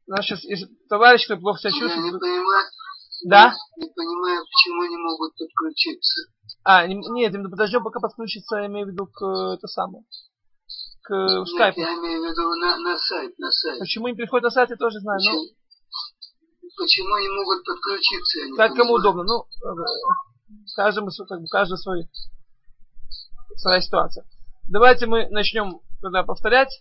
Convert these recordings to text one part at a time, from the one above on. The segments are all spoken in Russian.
Наш сейчас товарищ, который плохо себя Я чувствует. не понимаю, Да? не понимаю, почему не могут подключиться. Нет, именно подождем, пока подключится, я имею в виду, к это самое. К Нет, скайпу. я имею в виду на сайт. Почему им приходит на сайт, я тоже знаю. Почему не могут подключиться, я не Как понимаю. кому удобно. Каждому, каждая своя ситуация. Давайте мы начнем тогда повторять.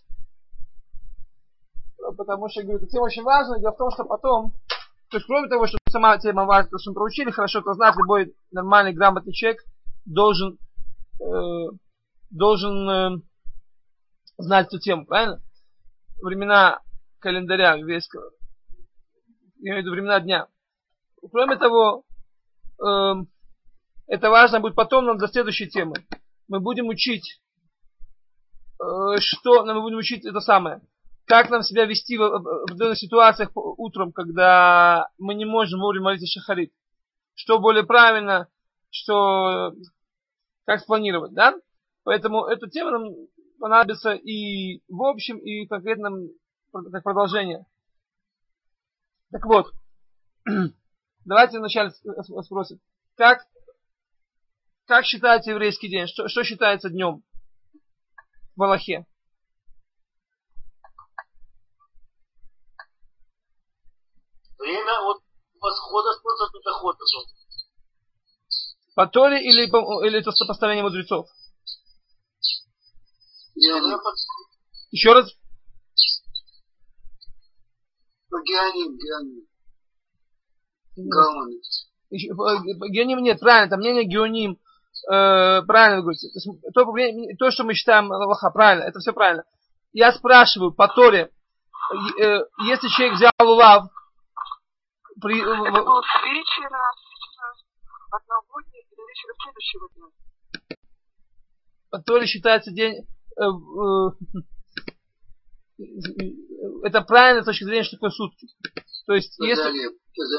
Потому что, я говорю, эта тема очень важна. Дело в том, что потом, то есть кроме того, что сама тема важна, то, что мы проучили, хорошо это знать, любой нормальный, грамотный человек должен знать эту тему, правильно? Времена календаря еврейского, я имею в виду времена дня. Кроме того, это важно будет потом нам для следующей темы. Мы будем учить, это самое. Как нам себя вести в определенных ситуациях утром, когда мы не можем вовремя молиться шахарит. Что более правильно, как спланировать, да? Поэтому эта тема нам понадобится и в общем, и в конкретном как продолжение. Так вот, давайте вначале спросим, как считается еврейский день? Что считается днем в Алахе? Время от восхода солнца до захода солнца. По Торе или это сопоставление мудрецов? Еще раз. Геоним. Геоним нет, правильно, там мнение геоним, правильно вы говорите. То, что мы считаем Аллаха, правильно, это все правильно. Я спрашиваю, по Торе, если человек взял лулав, это было с вечера одного дня или вечера следующего дня? По Торе считается день... это правильно с точки зрения, что такое сутки. То есть, по заре.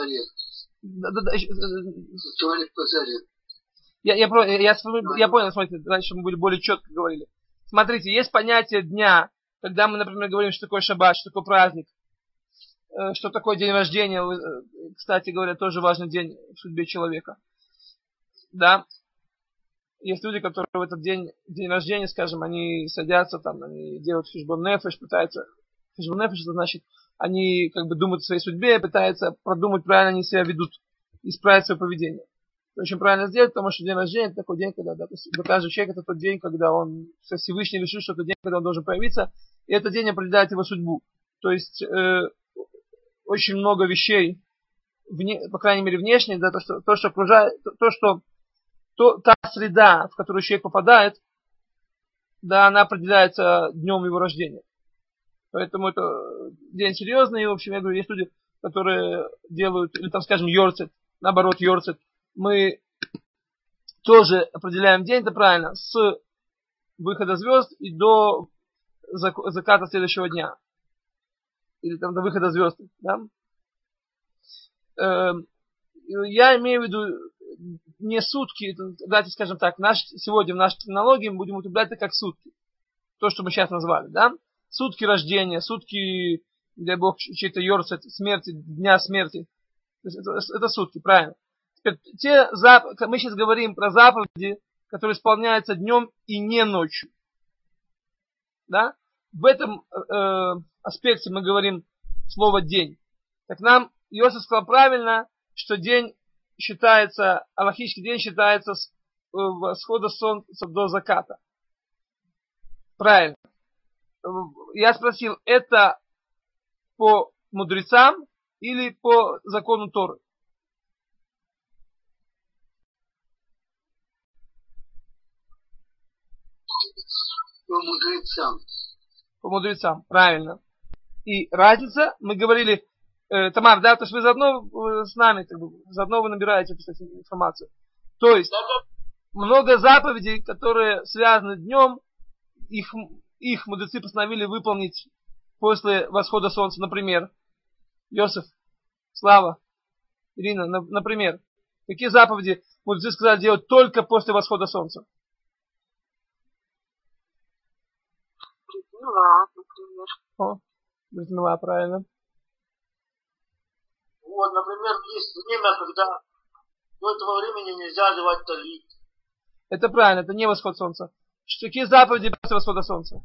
Туалет по заре. Я понял, смотрите, раньше мы были более четко говорили. Смотрите, есть понятие дня, когда мы, например, говорим, что такое шаббат, что такое праздник, что такое день рождения, кстати говоря, тоже важный день в судьбе человека. Да? Есть люди, которые в этот день рождения, скажем, они садятся, там, они делают хешбон нефеш, пытаются... Хешбон нефеш, это значит, они как бы думают о своей судьбе, пытаются продумать, правильно они себя ведут, исправить свое поведение. Это очень правильно сделать, потому что день рождения это такой день, когда для каждого человека это тот день, когда он Всевышний решил, что это день, когда он должен проявиться, и этот день определяет его судьбу. То есть очень много вещей, по крайней мере внешне, да, то, что окружает, та среда, в которую человек попадает, да, она определяется днем его рождения. Поэтому это день серьезный. И, в общем, я говорю, есть люди, которые делают, или там, скажем, йорцет, наоборот, йорцет. Мы тоже определяем день, это правильно, с выхода звезд и до заката следующего дня. Или там до выхода звезд. Да? Я имею в виду не сутки, давайте скажем так, сегодня в нашей терминологии мы будем употреблять это как сутки. То, что мы сейчас назвали, да? Сутки рождения, сутки, дай Бог, чей-то йорцет, смерти, дня смерти. То есть это сутки, правильно. Теперь, мы сейчас говорим про заповеди, которые исполняются днем и не ночью. Да? В этом аспекте мы говорим слово день. Так нам Иосиф сказал правильно, что день считается, аллахический день считается с восхода солнца до заката. Правильно. Я спросил, это по мудрецам или по закону Торы? По мудрецам. По мудрецам, правильно. И разница, мы говорили, Тамар, да, то есть вы заодно с нами, заодно вы набираете эту информацию. То есть, много заповедей, которые связаны днем, их мудрецы постановили выполнить после восхода солнца. Например, Йосиф, Слава, Ирина, например, какие заповеди мудрецы сказали делать только после восхода солнца? Брит-мила, например. Брит-мила, правильно. Вот, например, есть время, когда до этого времени нельзя одевать талит. Это правильно, это не восход солнца. Какие заповеди после восхода солнца?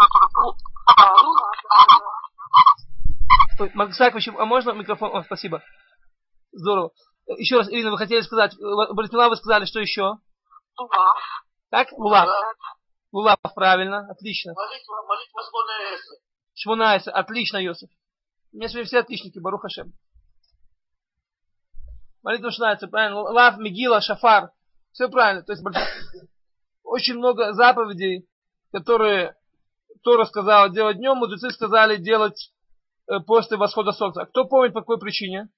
Максакович, а можно микрофон? О, спасибо. Здорово. Еще раз, Ирина, вы хотели сказать, Братила, вы сказали, что еще? Лулав. Так? Лулав. Лулав, правильно, отлично. Молитва Шмонаэсра. Шмонаэсра, отлично, Йосиф. У меня сегодня все отличники, Барух Хашем. Молитва Шмонаэсра, правильно. Лав, Мегила, Шафар. Все правильно. То есть очень много заповедей, которые Тора сказала делать днем, мудрецы сказали делать после восхода солнца. А кто помнит по какой причине?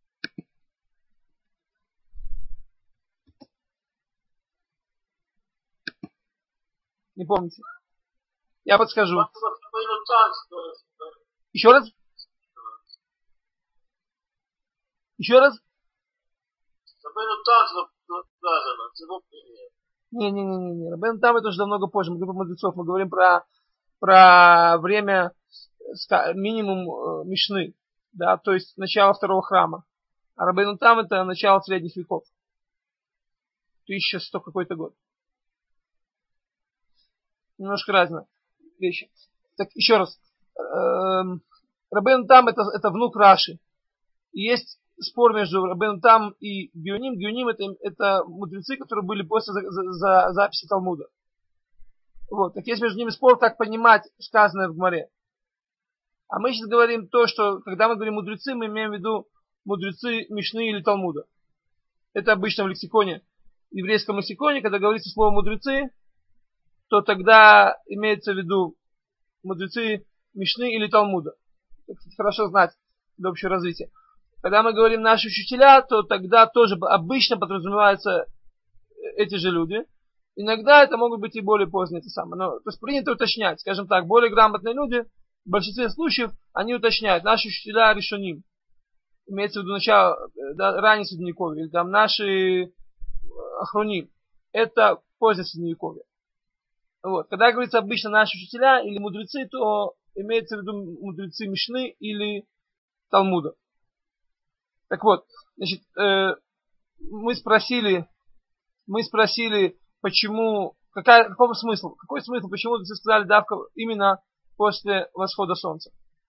Не помните? Я подскажу. Еще раз? Еще раз? Не. Рабейну Там это уже намного позже. Мы говорим про мудрецов. Мы говорим про время минимум Мишны. Да, то есть начало второго храма. А Рабейну Там это начало средних веков. 1100 какой-то год. Немножко разные вещи. Так, еще раз. Рабейну Там это внук Раши. И есть спор между Рабейну Там и Геоним. Геоним это мудрецы, которые были после записи Талмуда. Вот. Так есть между ними спор, как понимать сказанное в Гмаре. А мы сейчас говорим то, что когда мы говорим мудрецы, мы имеем в виду мудрецы Мишны или Талмуда. Это обычно в лексиконе, в еврейском лексиконе, когда говорится слово мудрецы, то тогда имеется в виду мудрецы Мишны или Талмуда. Это хорошо знать для общего развития. Когда мы говорим наши учителя, то тогда тоже обычно подразумеваются эти же люди. Иногда это могут быть и более поздние это самое. Но, то есть принято уточнять. Скажем так, более грамотные люди, в большинстве случаев, они уточняют. Наши учителя решоним. Имеется в виду начало, да, раннее средневековье. Или там наши ахроним. Это позднее средневековье. Вот. Когда говорится обычно наши учителя или мудрецы, то имеется в виду мудрецы Мишны или Талмуда. Так вот, значит, мы спросили, почему, какой смысл, почему вы сказали давка именно после восхода солнца.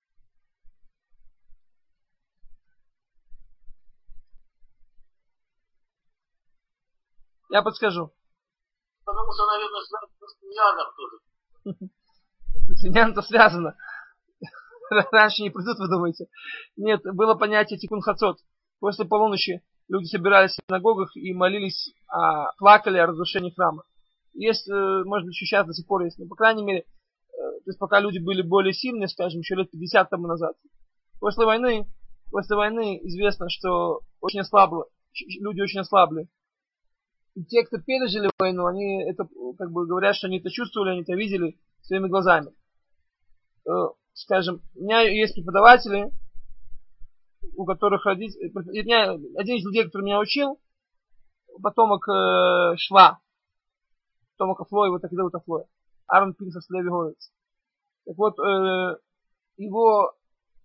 Я подскажу. Потому что, наверное, связано с Миньяном тоже. С Миньяном-то связано. Раньше не придут, вы думаете? Нет, было понятие тикун хацот. После полуночи люди собирались в синагогах и молились, плакали о разрушении храма. Есть, может быть, еще сейчас до сих пор есть, но, по крайней мере, то есть пока люди были более сильные, скажем, еще лет 50 тому назад. После войны известно, что очень ослабло, люди очень ослабли. И те, кто пережили войну, они это, как бы говорят, что они это чувствовали, они это видели своими глазами. Скажем, у меня есть преподаватели, у которых родители... Один из людей, который меня учил, потомок Шва, потомок Афлоя, вот так и зовут Афлоя. Аарон Пинхас Леви Горовиц. Так вот, его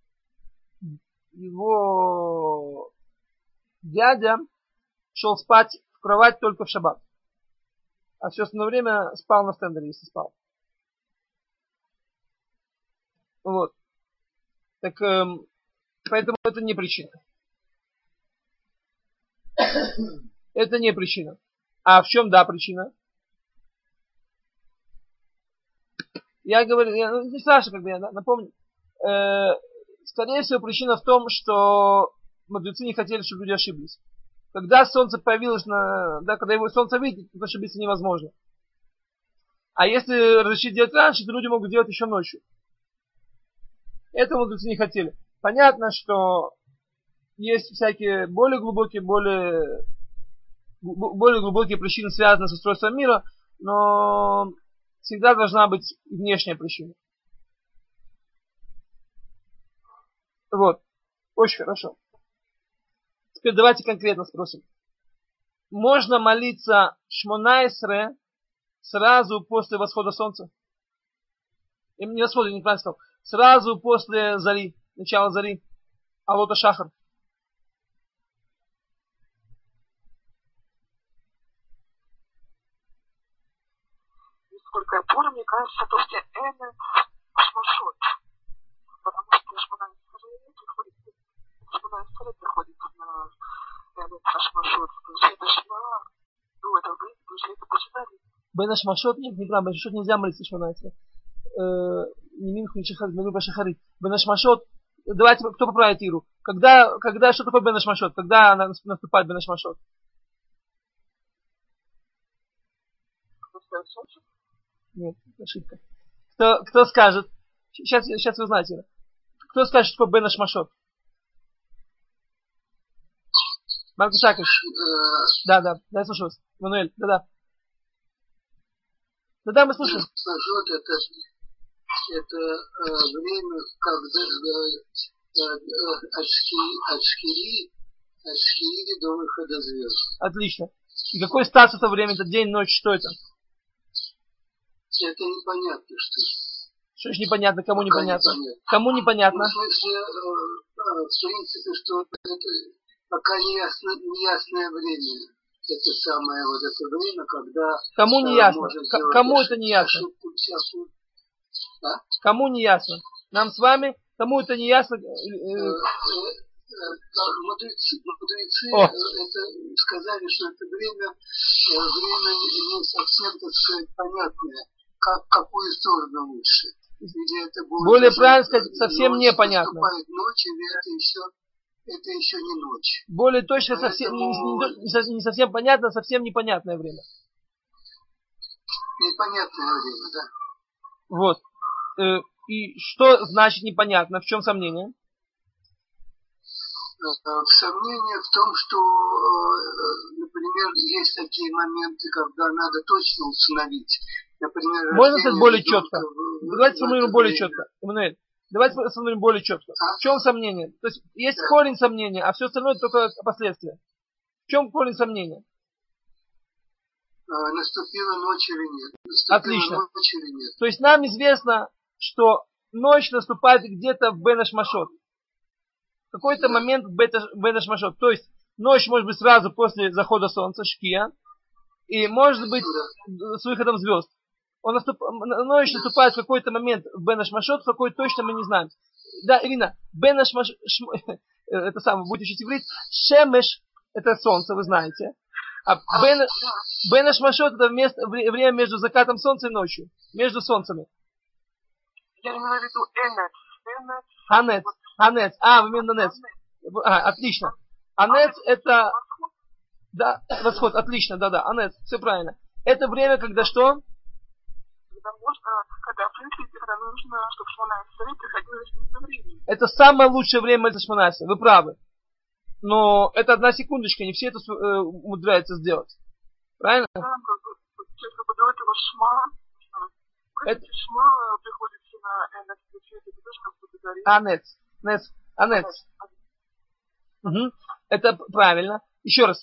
дядя шел спать в кровать только в шаббат. А все остальное время спал на стендере, если спал. Вот. Так, поэтому это не причина. Это не причина. А в чем, да, причина? Я говорю, не страшно, как бы я напомню. Скорее всего, причина в том, что мудрецы не хотели, чтобы люди ошиблись. Когда солнце появилось, когда его солнце видит, то ошибиться невозможно. А если разрешить делать раньше, то люди могут делать еще ночью. Этого мудрецы не хотели. Понятно, что есть всякие более глубокие причины, связанные с устройством мира, но всегда должна быть внешняя причина. Вот. Очень хорошо. Теперь давайте конкретно спросим. Можно молиться Шмона-Эсре сразу после восхода солнца? Не восхода, неправильно сказал. Сразу после зари, начала зари. Алота Шахар. Кайпура, мне кажется, после Эны Шмашот. Потому что Шмана Исраэль приходит на Эны Шмашот. То есть это Шма, ну, это время, это почитали. Бен Ашмашот, нет, неправда, Бен Ашмашот нельзя молиться Шмана Исраэль. Не Минху, не Шахарит, Мелуба Шахарит. Бен Ашмашот, давайте, кто поправит Иру? Когда, что такое Бен Ашмашот? Когда наступает Бен Ашмашот? Нет, ошибка. Кто скажет? Сейчас вы знаете. Кто скажет, что такое Бен Ашмашот? Марк Исаакович. Да, я слушаю вас. Мануэль, да. Да, мы слушаем. Ашмашот это время, когда от шхири до выхода звезд. Отлично. И какой статус это время? Это день, ночь, что это? Это непонятно, что. Что ж непонятно, кому непонятно? Кому непонятно? В смысле, в принципе, что это пока неясное время. Это самое вот это время, когда... Кому не ясно? Кому это не ясно? Кому не ясно? Нам с вами? Кому это не ясно? Мудрецы это сказали, что это время не совсем, так сказать, понятное, какую сторону лучше. Или это будет более правильно сказать, совсем непонятно. Ночь, или это еще не ночь. Более точно, совсем, не совсем понятно, совсем непонятное время. Непонятное время, да. Вот. И что значит непонятно? В чем сомнение? Сомнение в том, что, например, есть такие моменты, когда надо точно установить. Например, можно сказать более четко? Давайте сформулируем более четко. Эммануэль, давайте сформулируем более четко. В чем сомнение? То есть есть корень сомнения, а все остальное только последствия. В чем корень сомнения? Наступила ночь или нет? Отлично. Ночь или нет? То есть нам известно, что ночь наступает где-то в Бен Ашмашот. В какой-то момент в Бен Ашмашот. То есть ночь может быть сразу после захода солнца, шкия, и может быть с выходом звезд. Ночь наступает в какой-то момент в Бен Ашмашот, в какой точно мы не знаем. Да, Ирина, Бен Ашмашот, это самое, будете учить иврит, Шемеш, это солнце, вы знаете. А Бен Ашмашот это время между закатом солнца и ночью. Между солнцами. Я имею в виду Анец. Анец. Вы именно Анец. Отлично. Анец это... Да, восход, отлично, да, Анец, все правильно. Это время, когда что? Когда нужно, чтобы Шмона Исраэль приходилось вместо времени. Это самое лучшее время для Шмона Исраэль, вы правы. Но это одна секундочка, не все это умудряются сделать. Правильно? Да, как бы до этого Шма, Шма приходится на Энет, это тоже как будто говорит. Анец. Угу. Это правильно. Еще раз.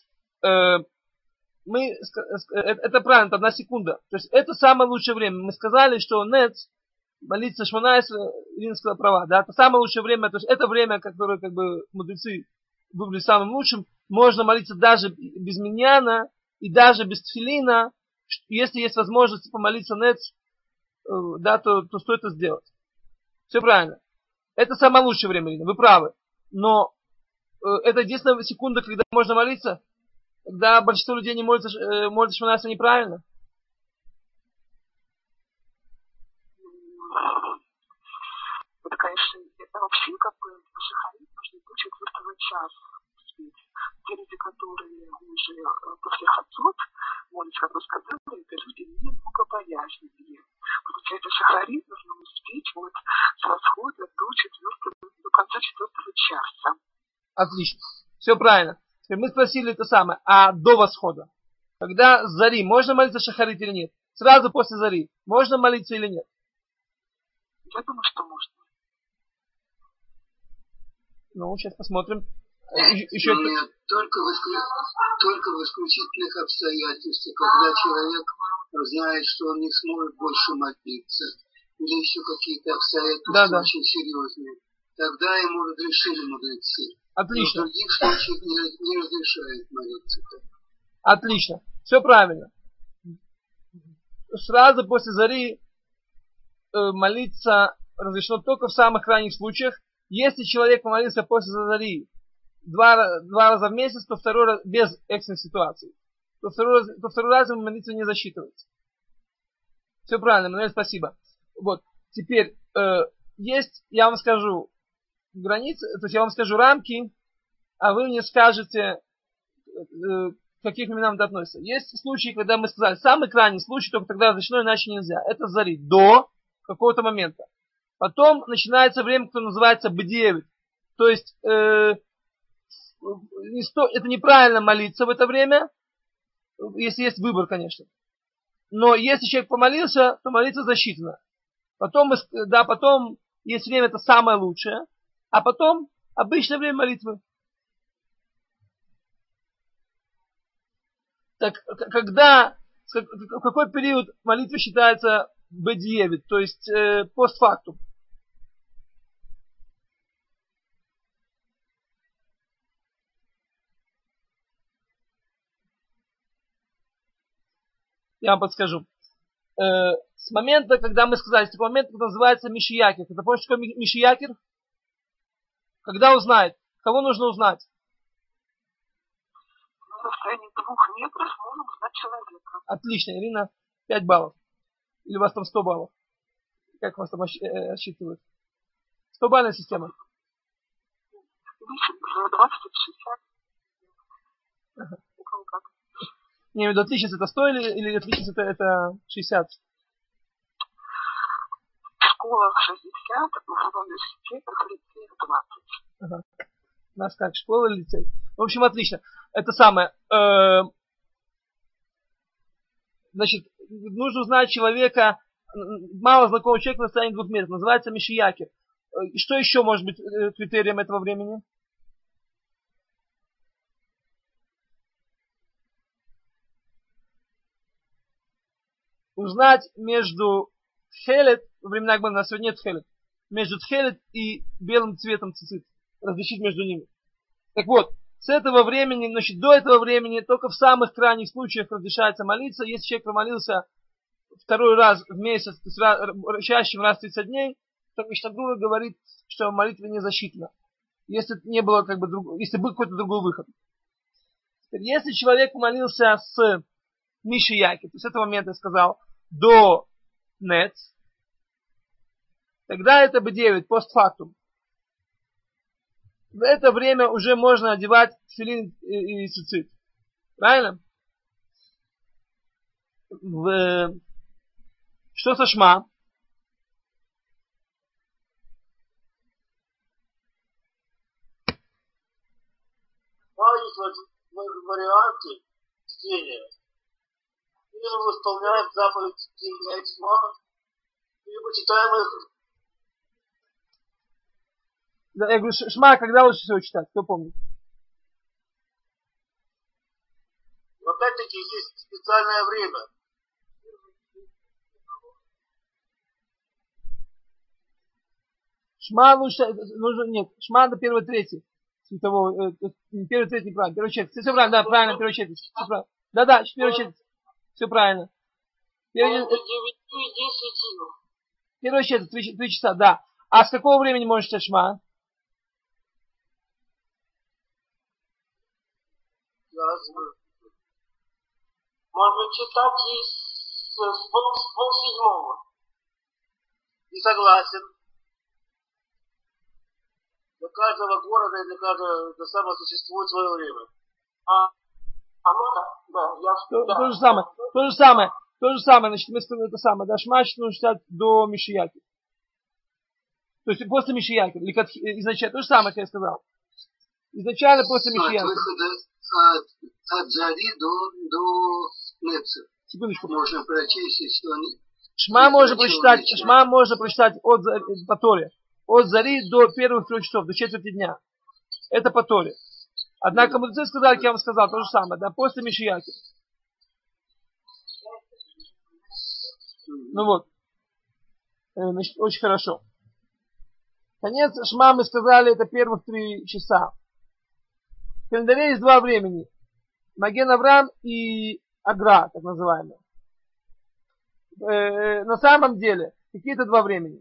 Это правильно, это одна секунда. То есть это самое лучшее время. Мы сказали, что Нец, молиться Шмона Исраэль, Ирина сказала права, да, это самое лучшее время, то есть это время, которое как бы мудрецы выбрали самым лучшим. Можно молиться даже без миньяна и даже без тфилина. Если есть возможность помолиться Нец, да, то стоит это сделать. Все правильно. Это самое лучшее время, Ирина, вы правы. Но это единственная секунда, когда можно молиться, когда большинство людей не молятся Шмона Исраэль неправильно. Это, конечно, это вообще как бы шахарит нужно до 4 часа. Те люди, которые уже после хацот молятся, как вы сказали, это люди не богобоязненные. Получается, шахарит нужно успеть вот с восхода до конца 4 часа. Отлично. Все правильно. Теперь мы спросили это самое, а до восхода? Когда с зари, можно молиться шахарит или нет? Сразу после зари, можно молиться или нет? Я думаю, что можно. Ну, сейчас посмотрим. Еще нет, только в исключительных обстоятельствах, когда человек знает, что он не сможет больше молиться, или еще какие-то обстоятельства очень серьезные, тогда ему разрешили мудрецы. Отлично. Но в других случаях не разрешают молиться. Отлично. Все правильно. сразу после зари молиться разрешено только в самых крайних случаях. Если человек помолился после зари два раза в месяц, то второй раз без экстренной ситуации, то второй раз ему молиться не засчитывается. Все правильно, Мануэль, спасибо. Вот, теперь есть, я вам скажу границы, то есть я вам скажу рамки, а вы мне скажете, к каких временам это относится. Есть случаи, когда мы сказали, самый крайний случай, только тогда разрешено, иначе нельзя. Это зари, до какого-то момента. Потом начинается время, которое называется бдевит. То есть, это неправильно молиться в это время, если есть выбор, конечно. Но если человек помолился, то молиться засчитано. Потом есть время, это самое лучшее, а потом обычное время молитвы. Так, в какой период молитвы считается бедиевит, то есть постфактум? Я вам подскажу. С момента, когда мы сказали, с такого момента, который называется Мишиякер. Это помните, что такое Мишиякер? Когда узнает? Кого нужно узнать? На расстоянии 2 метров можно узнать человека. Отлично, Ирина, 5 баллов. Или у вас там 100 баллов? Как вас там рассчитывают? 100-бальная система. 20-60. Ага. У кого как. Не, я имею в виду, отличница это 100 или отличница это 60? В школах 60, в университетах, в лицеях 20. Ага. У нас как, школа или лицей? В общем, отлично. Это самое. Значит, нужно узнать человека, мало знакомого человека на расстоянии 2 метров. Называется Мишиякер. И что еще может быть критерием этого времени? Узнать между тхелет, во времена Гмара, у нас сегодня нет тхелет, между тхелет и белым цветом цицит, различить между ними. Так вот, с этого времени, значит, до этого времени, только в самых крайних случаях разрешается молиться. Если человек промолился второй раз в месяц, то есть чаще раз в 30 дней, то Мишнабрура говорит, что молитва не засчитана. Если не было, если был какой-то другой выход. Теперь, если человек молился с Мишияки, то есть с этого момента я сказал, до Нец, тогда это бы 9, постфактум. В это время уже можно одевать тфилин и цицит. Правильно? Что со шма? Есть варианты чтения. Или мы выполняем заповедь чтения шма, либо читаем их. Да, я говорю, шма, когда лучше всего читать? Кто помнит? Но опять-таки есть специальное время. Шма лучше, нужно, нет, шма до 1/3 светового, 1/3 неправильно, 1/4. Все правильно, да, правильно, 1/4. Все правильно. Да, 1/4. Все правильно. 1/4, 3 часа, да. А с какого времени можно читать шма? Можно читать и с полседьмого. Не согласен. Для каждого города и для каждого существует свое время. То же самое, значит, мы сказали это самое, да, шма нужно читать до Мишияки. То есть после Мишияки, или изначально, то же самое, как я сказал. Изначально после Мишияки. От зари до Неца. Секундочку. Можно прочесть, если он... Шма можно прочитать по Торе. От зари до первых 3 часов, до четверти дня. Это по Торе. Однако мудрецы сказали, как я вам сказал, то же самое, да, после Мишияки. Ну вот. Значит, очень хорошо. Конец шма мы сказали, это первых 3 часа. В календаре есть 2 времени. Маген Авраам и Агра, так называемые. на самом деле какие-то два времени.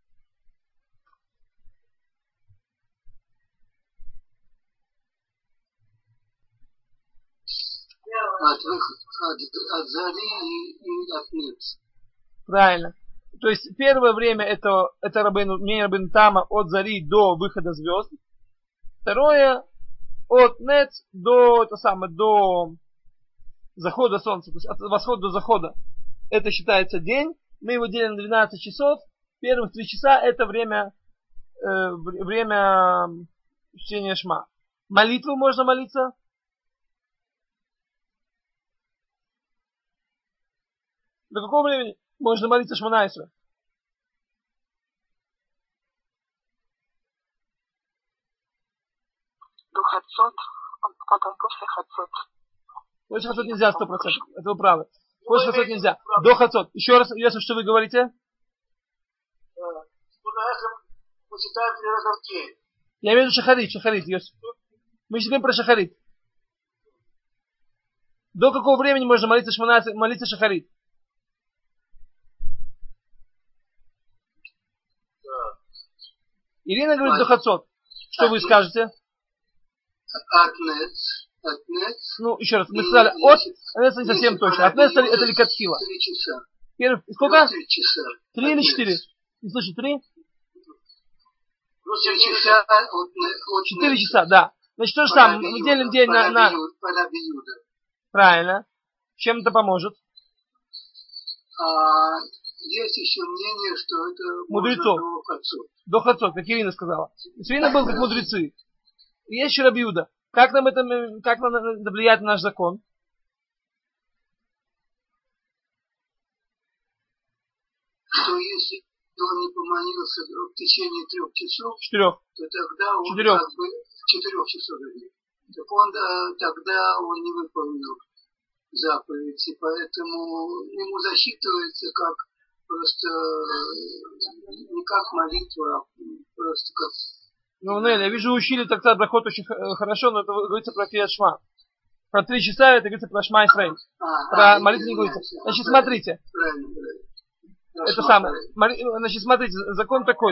От зари и от нец. Правильно. То есть первое время это мнение Рабейну Тама от зари до выхода звезд. Второе от нец до захода солнца, то есть от восхода до захода. Это считается день. Мы его делим на 12 часов. Первых 3 часа это время чтения шма. Молитву можно молиться. До какого времени можно молиться Шмона Эсре? До Хацот, потом после Хацот. После Хацот нельзя 100%. Это вы правы. После Хацот нельзя. До Хацот. Еще раз, Йосиф, что вы говорите? Мы читаем 3 раза в день. Я имею в виду шахарит, Йосиф. Мы сейчас говорим про шахарит. До какого времени можно молиться шахарит? Ирина говорит до Хацот. Что вы скажете? От нец. Ну, еще раз, мы сказали от, нец не совсем точно. От нец это ликатхила. 3 часа. Сколько? 3 часа. 3 или 4? Не слышу, 3? 3 часа от 4 часа, да. Значит, то же самое. Мы делим день на... Правильно. Чем это поможет? Есть еще мнение, что это мудрецов. До Хацот. До Хацот, как Ирина сказала. Ирина был как мудрецы. Есть еще Раби Юда. Как нам это влияет на наш закон? Что если он не помолился в течение 3 часов, 4. то тогда он 4. как бы 4 часов. Так он тогда он не выполнил заповедь, и поэтому ему засчитывается как просто не как молитва, а просто как... Ну, Нелли, я вижу, учили тогда брахот очень хорошо, но это говорится про Крiyat Шма. Про 3 часа это говорится про Шма Исраэль. Про молитву не говорится. Значит, смотрите. Правильно. Это самое. Значит, смотрите, закон такой,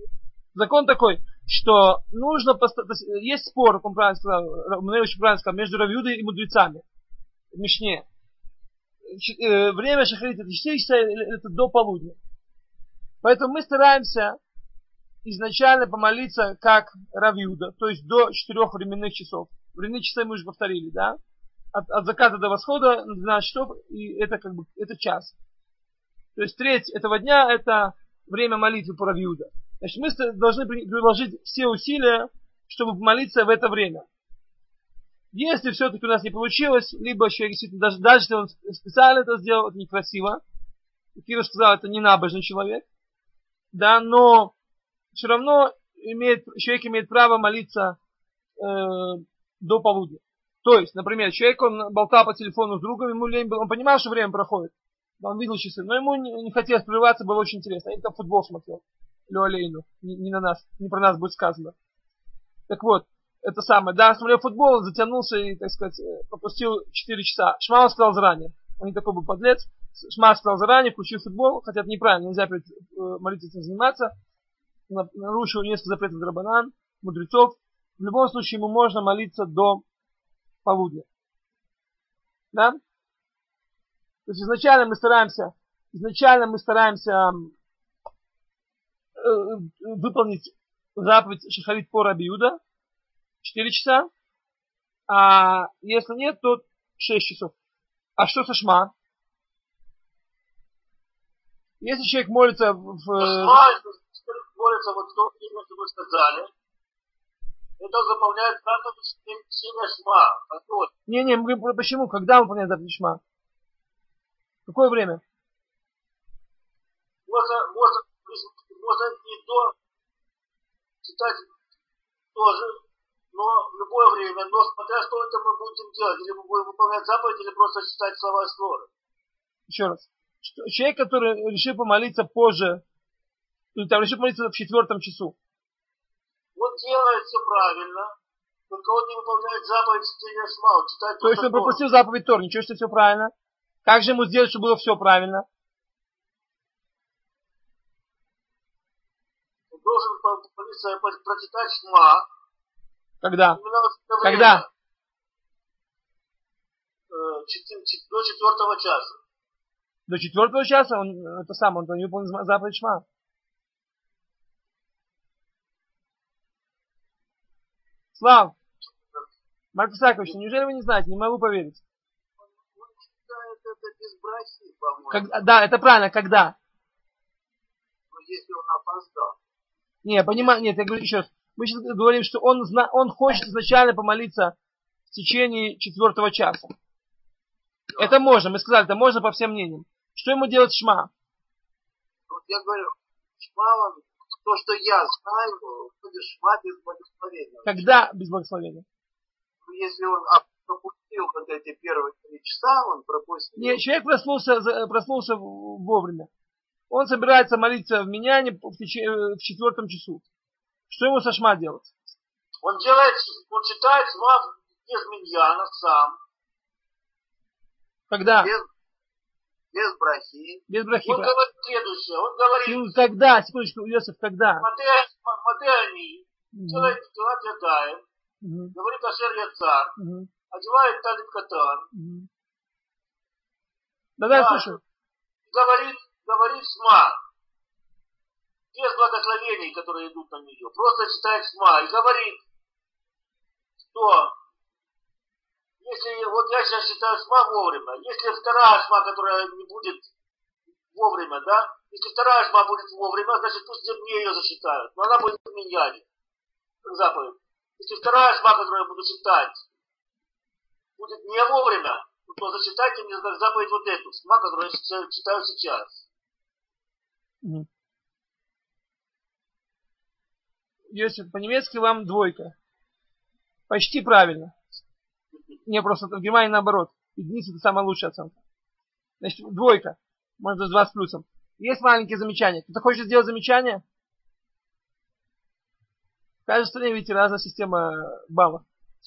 что нужно... Есть спор, как он правильно сказал, Нелли очень правильно сказал, между Рав Юдой и мудрецами. В Мишне. Время шахарит это 4 часа, это до полудня. Поэтому мы стараемся изначально помолиться как Рав Юда, то есть до 4 временных часов. Временные часы мы уже повторили, да? От заката до восхода на 12 часов, и это как бы это час. То есть треть этого дня это время молитвы по Рав Юда. Значит, мы должны приложить все усилия, чтобы молиться в это время. Если все-таки у нас не получилось, либо человек действительно, даже если он специально это сделал, это некрасиво. Кира сказал, это не набожный человек. Да, но все равно человек имеет право молиться до полудня. То есть, например, человек, он болтал по телефону с другом, ему лень было, он понимал, что время проходит. Он видел часы, но ему не хотелось прерываться, было очень интересно. Они там футбол смотрел. Люалейну. Не на нас, не про нас будет сказано. Так вот. Это самое, да, смотрел футбол, затянулся и, так сказать, пропустил 4 часа. Шма он сказал заранее. Он не такой был подлец. Шма сказал заранее, включил футбол, хотя это неправильно, нельзя молитвой заниматься. Нарушил несколько запретов драбанан, мудрецов. В любом случае ему можно молиться до полудня. Да? То есть изначально мы стараемся выполнить заповедь шахарит по Раби Юда. 4 часа, а если нет, то 6 часов. А что со Шма? Если человек молится в... Шма, молится, вот то, что вы сказали, это заполняет заповедь чтения Шма. Не, мы говорим, почему? Когда он выполняет заповедь Шма? Какое время? Можно не до читать тоже, но в любое время, но смотря что это мы будем делать, или мы будем выполнять заповедь, или просто читать слова и слова. Еще раз. Человек, который решил помолиться позже, или там решил помолиться в 4 часу. Он делает все правильно, только он не выполняет заповедь чтения Шма, он читает то есть он пропустил заповедь Тор, ничего, что все правильно. Как же ему сделать, чтобы было все правильно? должен помолиться, прочитать Шма. Когда? Именно Когда? До 4 часа. До 4 часа он не выполнил заповедь Шма. Слав, Марк Исаакович, неужели вы не знаете? Не могу поверить. Он считает это без брахи, по-моему. Да, это правильно, когда? Но если он опоздал. Не, понимаю, нет, я говорю еще раз. Мы сейчас говорим, что он хочет изначально помолиться в течение 4 часа. Это можно, мы сказали, это можно по всем мнениям. Что ему делать Шма? Вот я говорю, Шма, то, что я знаю, будет Шма без благословения. Когда без благословения? Если он пропустил вот эти первые 3 часа, он пропустил. Нет, человек проснулся вовремя. Он собирается молиться в миньяне в 4 часу. Что ему со Шма делать? Он читает Шма без миньяна сам. Когда? Без брахи. Без брахи. Он говорит следующее. Он говорит... Когда? Секундочку, Йосиф, когда? Матеани. Делает Тилат Ядаем. Говорит Ашер Яцар. Одевает Талит Катан. Да, слушай. Говорит Шма. Без благословений, которые идут на нее. Просто читает Шма и говорит, что если вот я сейчас читаю Шма вовремя, если вторая Шма, которая не будет вовремя, да, если вторая Шма будет вовремя, значит пусть мне ее зачитают, но она будет в миньяне, заповедь. Если вторая Шма, которую я буду читать, будет не вовремя, то зачитайте мне заповедь вот эту, Шма, которую я читаю сейчас. Йосиф, по-немецки вам 2. Почти правильно. Не, просто в Германии наоборот. Единица — это самая лучшая оценка. Значит, 2. Может, даже 2 с плюсом. Есть маленькие замечания. Кто-то хочет сделать замечание? В каждой стране, видите, разная система баллов.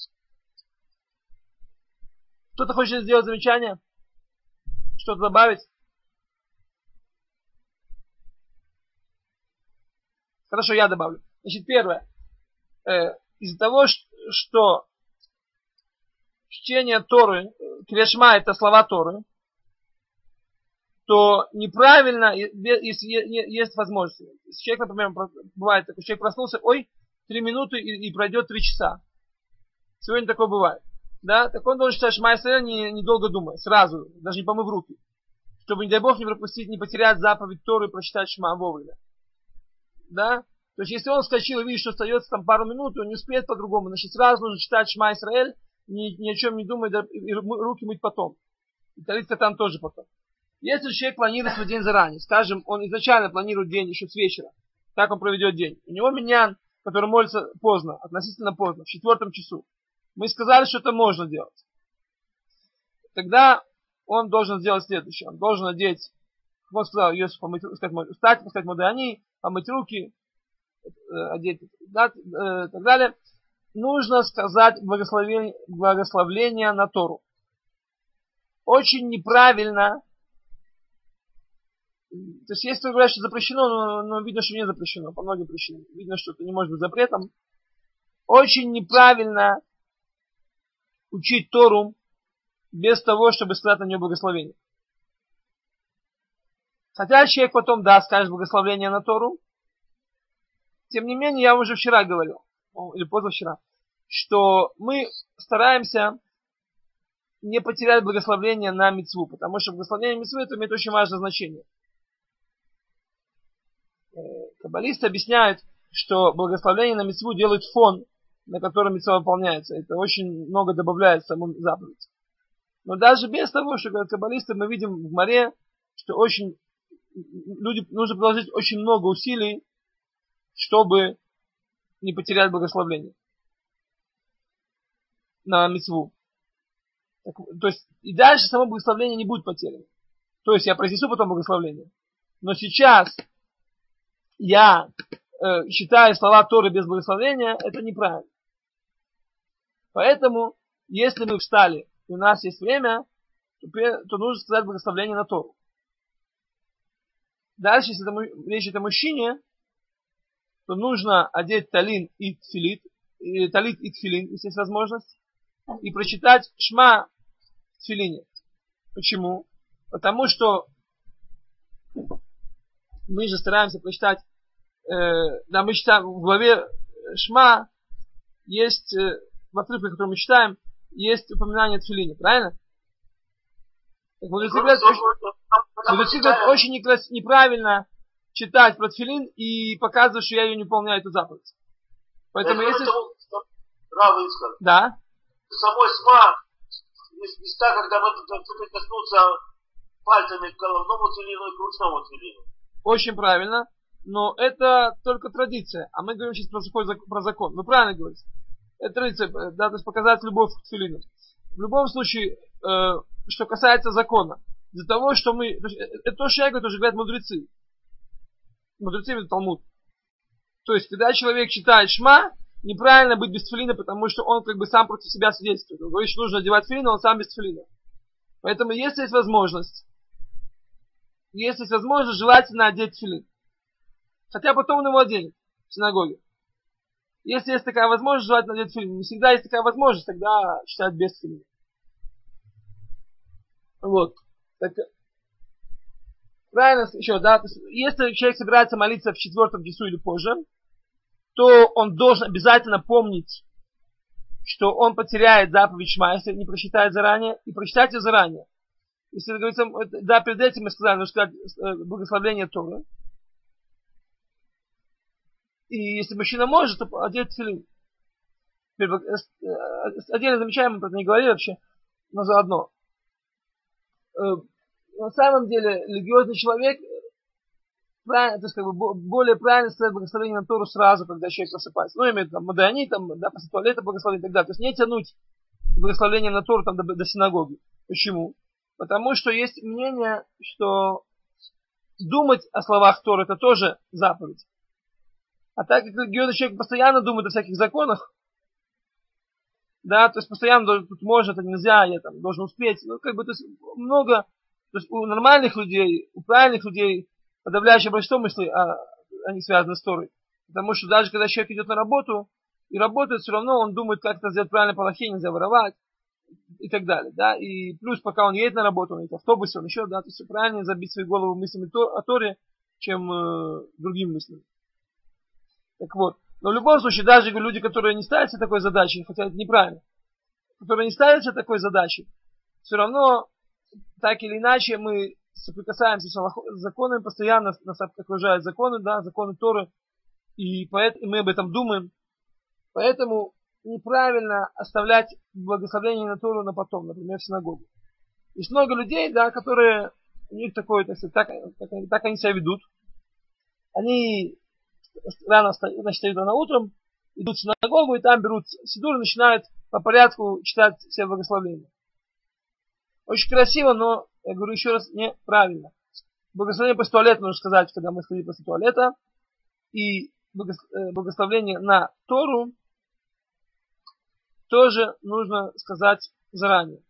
Кто-то хочет сделать замечание? Что-то добавить? Хорошо, я добавлю. Значит, первое. Из-за того, что чтение Торы, Кришма — это слова Торы, то неправильно, если есть возможность. Если человек, например, бывает такой, человек проснулся, 3 минуты и пройдет 3 часа. Сегодня такое бывает. Да? Так он должен читать Шма Исраэль, недолго думая, сразу, даже не помыв руки. Чтобы, не дай Бог, не пропустить, не потерять заповедь Торы и прочитать Шма вовремя. Да? То есть, если он вскочил и видит, что остается там пару минут, он не успеет по-другому, значит, сразу нужно читать Шма Исраэль, ни о чем не думать, и руки мыть потом. И Талит Катан тоже потом. Если человек планирует свой день заранее, скажем, он изначально планирует день еще с вечера, как он проведет день. У него миньян, который молится поздно, относительно поздно, в 4 часу. Мы сказали, что это можно делать. Тогда он должен сделать следующее. Он должен одеть, как он сказал, Йосиф, встать, сказать модеани, помыть руки, одеть, да, так далее. Нужно сказать благословление на Тору. Очень неправильно. То есть, если говорят, что запрещено, но видно, что не запрещено, по многим причинам. Видно, что это не может быть запретом. Очень неправильно учить Тору без того, чтобы сказать на нее благословение. Хотя человек потом, да, скажет благословение на Тору. Тем не менее, я уже вчера говорил, или позавчера, что мы стараемся не потерять благословение на мицву, потому что благословение на мицву это имеет очень важное значение. Каббалисты объясняют, что благословение на мицву делает фон, на котором мицва выполняется. Это очень много добавляет в саму заповедь. Но даже без того, что говорят каббалисты, мы видим в море, что нужно приложить очень много усилий, чтобы не потерять благословение на мицву. То есть, и дальше само благословение не будет потеряно. То есть, я произнесу потом благословение. Но сейчас я считаю слова Торы без благословения, это неправильно. Поэтому, если мы встали, и у нас есть время, то нужно сказать благословение на Тору. Дальше, если речь идет о мужчине, то нужно одеть талит и тфилин, если есть возможность, и прочитать шма в тфилине. Почему? Потому что мы же стараемся прочитать, мы читаем в главе шма, есть, в отрывке, который мы читаем, есть упоминание о тфилине, правильно? Мудрецы говорят, очень неправильно читать про тфилин и показывать, что я ее не выполняю, эту заповедь. Поэтому если... Да. Самой сма, места, когда мы коснуться пальцами к головному тфилину и к ручному тфилину. Очень правильно, но это только традиция, а мы говорим сейчас про закон. Вы правильно говорите. Это традиция, да, то есть показать любовь к тфилину. В любом случае, что касается закона, из-за того, что мы... Это то, что я говорю, тоже говорят мудрецы. Мудрецы это Талмуд. То есть, когда человек читает шма, неправильно быть без тфилина, потому что он как бы сам против себя свидетельствует. Он говорит, что нужно одевать тфилин, а он сам без тфилина. Поэтому, если есть возможность, желательно одеть тфилин. Хотя потом он его оденет в синагоге. Если есть такая возможность, желательно одеть тфилин. Не всегда есть такая возможность, тогда читать без тфилина. Вот. Так, правильно еще, да? Если человек собирается молиться в 4 часу или позже, то он должен обязательно помнить, что он потеряет заповедь шма, если не прочитает заранее, и прочитать ее заранее. Если говорится, да, перед этим мы сказали, нужно сказать благословение Торы. И если мужчина может, то одеть тфилин. Отдельно замечаем, мы про это не говорили вообще, но заодно. На самом деле, религиозный человек, правильно, то есть, как бы, более правильно сказать благословение на Тору сразу, когда человек просыпается. Ну, имеет там мадани, там, да, после туалета благословение и так далее. То есть не тянуть благословение на Тору там, до синагоги. Почему? Потому что есть мнение, что думать о словах Торы это тоже заповедь. А так как религиозный человек постоянно думает о всяких законах, да, то есть постоянно тут можно, это нельзя, я там должен успеть. Ну, как бы, то есть много, то есть у нормальных людей, у правильных людей подавляющее большинство мыслей, они связаны с Торой. Потому что даже когда человек идет на работу и работает, все равно он думает, как это сделать правильно по лохе, нельзя воровать и так далее. Да? И плюс, пока он едет на работу, он едет в автобусе, он еще, да, то есть правильно забить свои головы мыслями о Торе, чем другими мыслями. Так вот. Но в любом случае, даже люди, которые не ставят себе такой задачи, хотя это неправильно, которые не ставят себе такой задачи, все равно, так или иначе, мы соприкасаемся с законами, постоянно нас окружают законы, да, законы Торы, и мы об этом думаем. Поэтому неправильно оставлять благословение на Тору на потом, например, в синагогу. Есть много людей, да, которые, у них такое, так они себя ведут. Они рано встают рано утром, идут в синагогу, и там берут сидур и начинают по порядку читать все благословения. Очень красиво, но, я говорю еще раз, неправильно. Благословение после туалета нужно сказать, когда мы сходили после туалета. И благословение на Тору тоже нужно сказать заранее.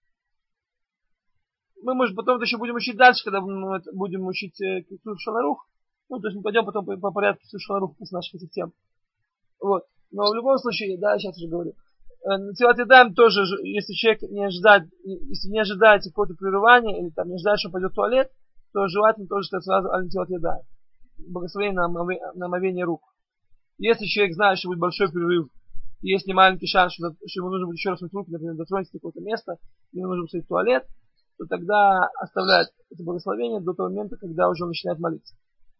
Мы, может, потом это еще будем учить дальше, когда мы будем учить Кицур Шулхан. Ну, то есть мы пойдем потом по порядку Кицур Шулхан после наших этих тем. Вот. Но в любом случае, да, сейчас уже говорю. Нетилат ядаим тоже, если человек не ожидает какого-то прерывания, или там не ожидает, что пойдет в туалет, то желательно тоже сказать сразу нетилат ядаим. Благословение на омовение рук. Если человек знает, что будет большой перерыв, и есть не маленький шанс, что ему нужно будет еще раз мыть руки, например, дотронуться до какого-то места, или нужно будет в туалет, то тогда оставляет это благословение до того момента, когда уже он начинает молиться.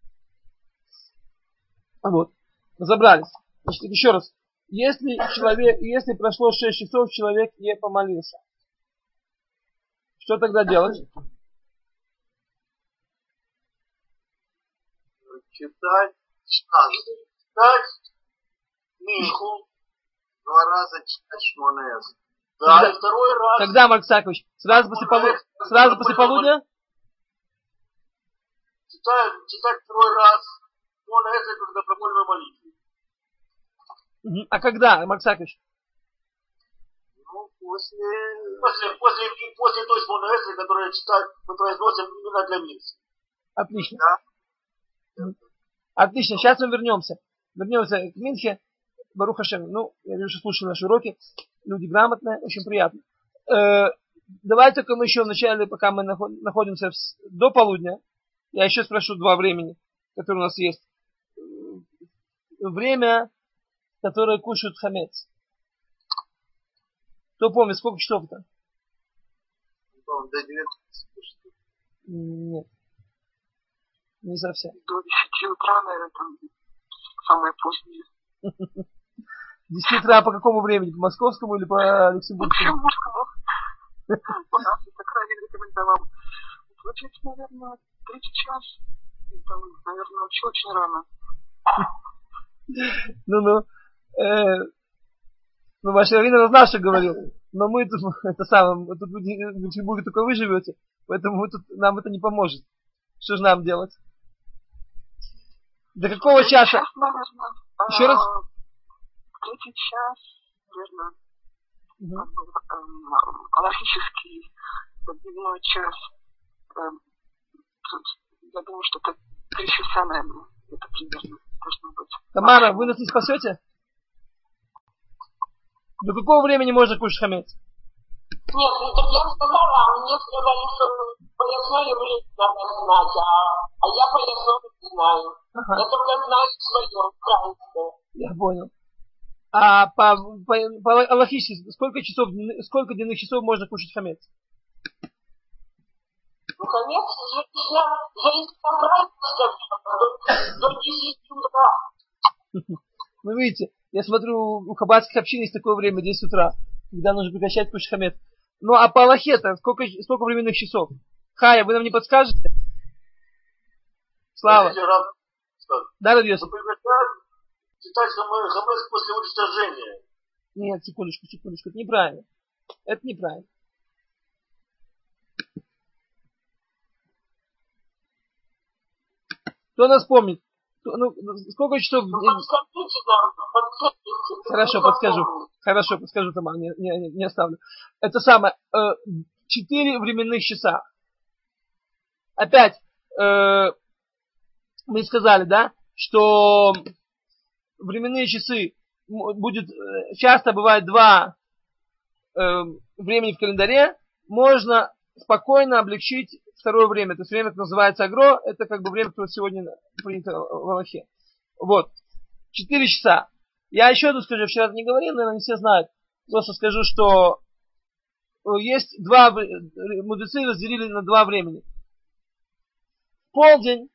Вот. Разобрались. Значит, еще раз. Если прошло 6 часов, человек не помолился. Что тогда делать? Читать Минху, 2 раза читать Шмонез. Да, и 2 раз. Когда, Марк Сакович? Сразу после полудня? Читать 2 раз Шмонез, когда добровольную молитву. А когда, Марк Сакович? Ну, после той Шмонез, которую мы произносим именно для Минхи. Отлично. Да. Отлично, сейчас мы вернемся. Вернемся к Минхе. Барух Хашем. Ну, я вижу, что слушали наши уроки. Люди грамотные, очень приятно. Давайте только мы еще вначале, пока мы находимся до полудня, я еще спрошу два времени, которые у нас есть. Время, которое кушают хамец. Кто помнит, сколько часов-то? До 19 кушают. Нет. Не совсем. До 10 утра, наверное, там самое позднее. 10 утра по какому времени? По московскому или по люксембургскому? По люксембургскому. У нас это крайне рекомендовал. Получается, наверное, 3 час. Это, наверное, очень рано. Ну, ваш раввин знал, что говорил. Но мы тут, это самое, тут в Люксембурге только вы живете, поэтому нам это не поможет. Что же нам делать? До какого часа? Еще раз? 3 час, наверное. Аллахический дневной час. Я думаю, что это 3 часа, наверное. Это примерно должно быть. Тамара, вы нас не спасете? До какого времени можно кушать хамец? Нет, ну так я сказала, а мне сказали, что поясное время надо знать, а я поясное не знаю. Ага. Я только знаю свое, украинское. Я понял. А по аллахище, сколько дневных часов можно кушать хамец? Ну, хамец зависит от праздника, до 10 утра. Ну, видите, я смотрю, у хаббатских общин есть такое время, 10 утра, когда нужно прекращать кушать хамец. Ну, а по аллахе-то сколько временных часов? Хая, вы нам не подскажете? Слава. Да, Радиос? Читать хамец после уничтожения. Нет, секундочку, это неправильно. Это неправильно. Кто нас помнит? Ну, сколько часов? Хорошо, подскажу, Тамар, не оставлю. Это самое, 4 временных часа. Опять, мы сказали, да, что временные часы будет, часто бывает 2 времени в календаре, можно спокойно облегчить второе время. То есть время, которое называется агро, это как бы время, которое сегодня принято в Аллахе. Вот. 4 часа. Я еще одну скажу, вчера не говорил, наверное, не все знают. Просто скажу, что есть мудрецы разделили на 2 времени. Полдень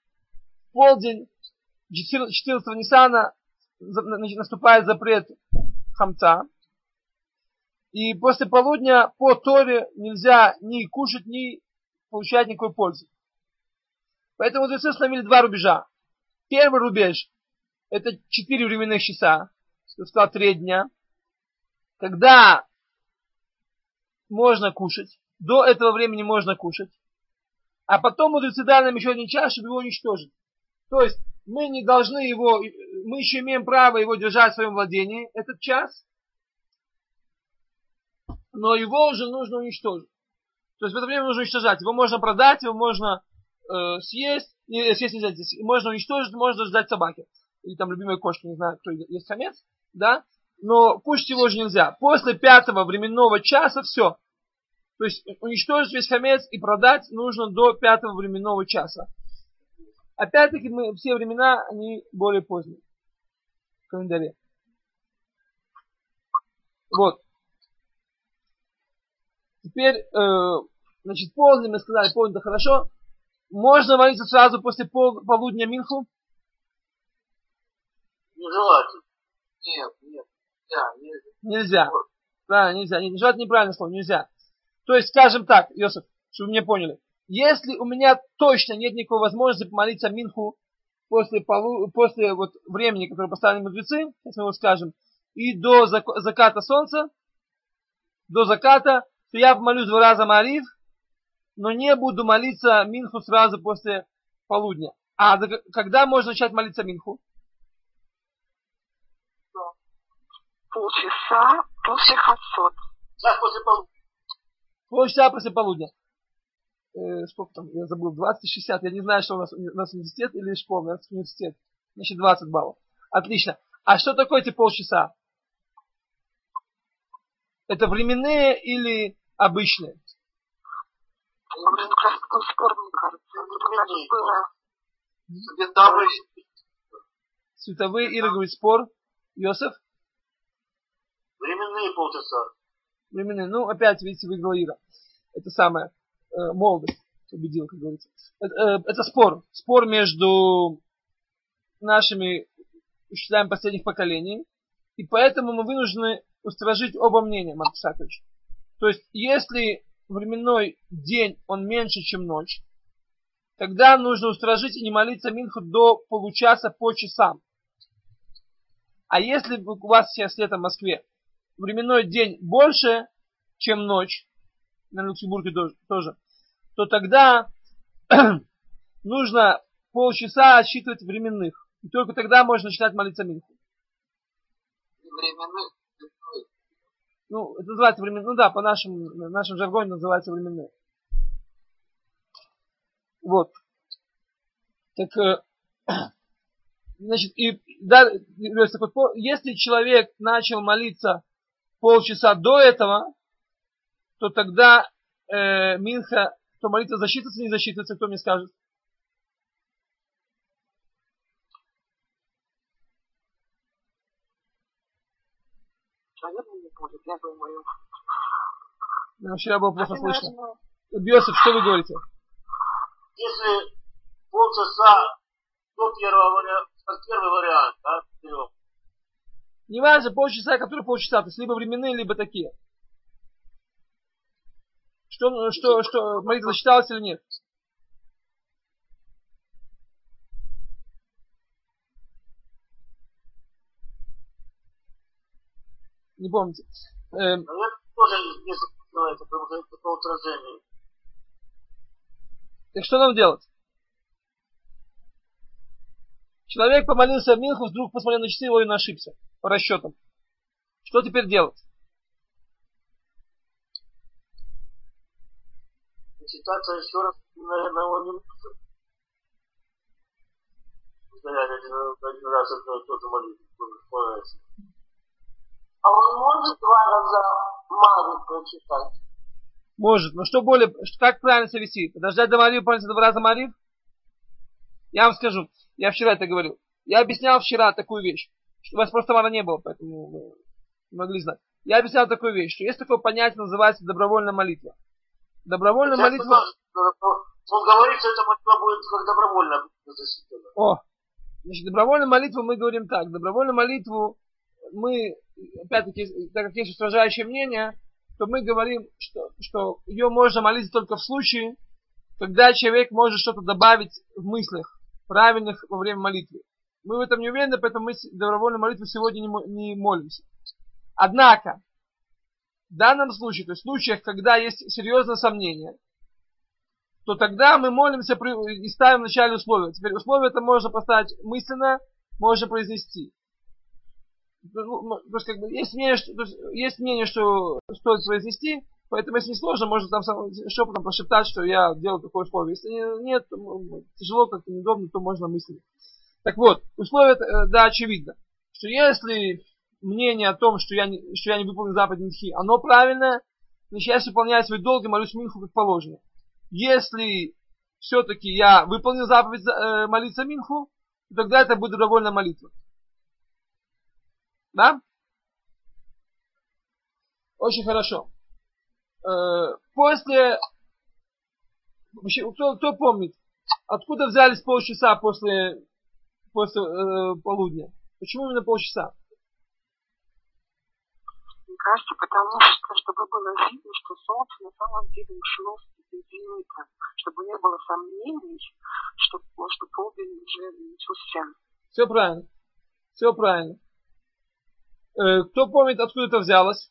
14 Ниссана наступает запрет хамца. И после полудня по Торе нельзя ни кушать, ни получать никакой пользы. Поэтому мудрецы установили 2 рубежа. Первый рубеж — это 4 временных часа, то есть 3 дня, когда можно кушать. До этого времени можно кушать. А потом мудрецы дали нам еще 1 час, чтобы его уничтожить. То есть мы не должны его, мы еще имеем право его держать в своем владении, этот час, но его уже нужно уничтожить. То есть в это время нужно уничтожать. Его можно продать, его можно съесть. Съесть нельзя, можно уничтожить, можно сдать собаке. Или там любимой кошке, не знаю, кто есть хамец. Да? Но кушать его уже нельзя. После 5-го временного часа все. То есть уничтожить весь хамец и продать нужно до 5-го временного часа. Опять-таки все времена, они более поздние. В календаре. Вот. Теперь, значит, полдень мы сказали, полдень это хорошо. Можно молиться сразу после полудня Минху? Нежелательно. Нет. Нельзя. Правильно, нельзя. Нежелательно неправильное слово, нельзя. То есть, скажем так, Йосиф, чтобы вы меня поняли. Если у меня точно нет никакой возможности помолиться Минху после вот времени, которое поставили мудрецы, если мы вот скажем, и до заката солнца, то я помолюсь 2 раза Маарив, но не буду молиться Минху сразу после полудня. А когда можно начать молиться Минху? Полчаса после хасот. Час после полудня. Полчаса после полудня. Сколько там? Я забыл. 20-60. Я не знаю, что у нас университет или школа. У нас университет. Значит, 20 баллов. Отлично. А что такое эти полчаса? Это временные или обычные? Световые, Ира говорит, спор. Йосеф? Временные полчаса. Временные. Ну, опять, видите, выиграла Ира. Это самое. Молодость победила, как говорится. Это спор. Спор между нашими учителями последних поколений. И поэтому мы вынуждены устражить оба мнения, Марк Исаакович. То есть, если временной день, он меньше, чем ночь, тогда нужно устражить и не молиться минху до получаса по часам. А если у вас сейчас лето в Москве, временной день больше, чем ночь, на Люксембурге тоже, то тогда нужно полчаса отсчитывать временных. И только тогда можно начинать молиться минху. Временных? Ну, это называется временные. Ну да, по нашему жаргоне называется временные. Вот. Так, значит, и да, если человек начал молиться полчаса до этого, то тогда минха, то молитва засчитывается, не засчитывается, кто мне скажет? Наверное, не будет, я думаю. Вчера было плохо слышно. Йосеф, что вы говорите? Если полчаса до первый вариант, да, берем. Не важно, полчаса, которые полчаса, то есть либо временные, либо такие. Что молитва засчиталась или нет? Не помните. Наверное, тоже не запоминается, потому что это по отражению. Так что нам делать? Человек помолился в минху, вдруг посмотрел на часы, и ошибся по расчетам. Что теперь делать? Читаться еще раз, наверное, он не может. Повторять один раз одно и то же молитву, понравится. А он может 2 раза Марию прочитать? Может, но как правильно себя вести? Подождать до Марию, помните 2 раза Марию? Я вам скажу, я вчера это говорил. Я объяснял вчера такую вещь, что у вас просто Мара не было, поэтому вы могли знать. Я объяснял такую вещь, что есть такое понятие, называется добровольная молитва. Добровольная молитва... Он говорит, что эта молитва будет как добровольная засчитана. Значит, добровольную молитву мы говорим так. Добровольную молитву мы, опять-таки, так как есть устражающее мнение, то мы говорим, что ее можно молиться только в случае, когда человек может что-то добавить в мыслях, правильных во время молитвы. Мы в этом не уверены, поэтому мы добровольную молитву сегодня не молимся. Однако, в данном случае, то есть в случаях, когда есть серьезное сомнение, то тогда мы молимся и ставим в начале условия. Теперь условия это можно поставить мысленно, можно произнести. То есть, как бы, есть мнение, что стоит произнести, поэтому если не сложно, можно там шепотом прошептать, что я делаю такое условие. Если нет, тяжело, как-то неудобно, то можно мыслить. Так вот, условие, да, очевидно, что если мнение о том, что я не выполнил заповедь Минхи, оно правильное, значит, я выполняю свой долг и молюсь Минху как положено. Если все-таки я выполнил заповедь молиться Минху, то тогда это будет добровольная молитва. Да? Очень хорошо. Кто помнит, откуда взялись полчаса после полудня? Почему именно полчаса? Мне кажется, потому что, чтобы было видно, что солнце на самом деле ушло в зенита, чтобы не было сомнений, что полдень уже начался. Все правильно. Все правильно. Кто помнит, откуда это взялось?